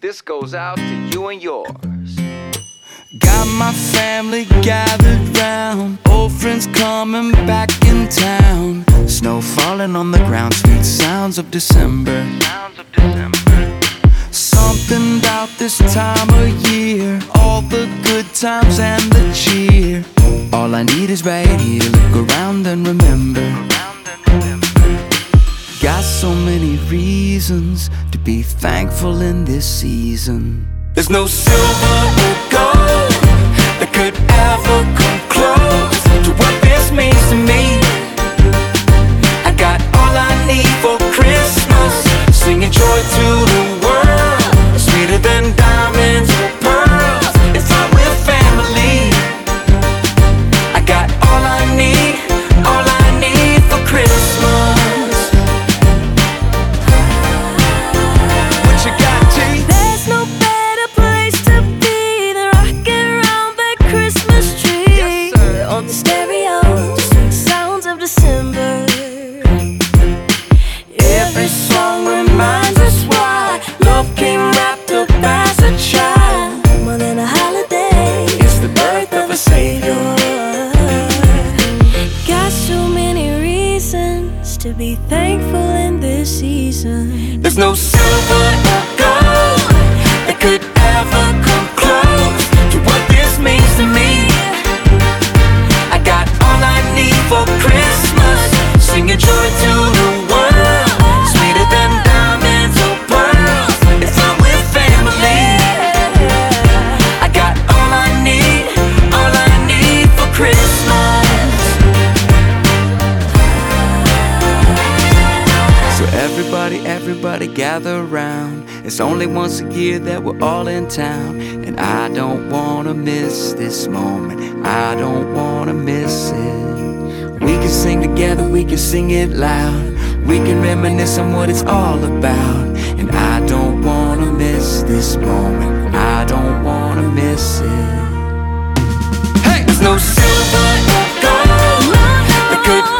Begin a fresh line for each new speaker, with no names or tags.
This goes out to you and yours.
Got my family gathered round, old friends coming back in town. Snow falling on the ground, sweet sounds of December. Something about this time of year, all the good times and the cheer. All I need is right here, look around and remember. Got so many reasons to be thankful in this season. There's no silver or gold that could ever come close to what this means to me. I got all I need for Christmas, singing joy to the world. Sweeter than diamonds or pearls, if I'm with family. I got all I need for Christmas. What you got, G?
There's no better place to be than rocking around that Christmas tree.
Yes, sir.
On the stereo, sweet sounds of December.
Every song reminds us why love came wrapped up as a child.
More than a holiday,
It's the birth of a savior.
got so many reasons to be thankful in this season.
There's no silver or gold that could ever come close to what this means to me. I got all I need for Christmas, singing joy to the world. Sweeter than diamonds or pearls, if I'm with family. I got all I need for Christmas. So everybody gather round. It's only once a year that we're all in town, and I don't wanna miss this moment. I don't wanna miss it. We can sing together, we can sing it loud. We can reminisce on what it's all about, and I don't wanna miss this moment. I don't wanna miss it. Hey, there's no silver or gold that could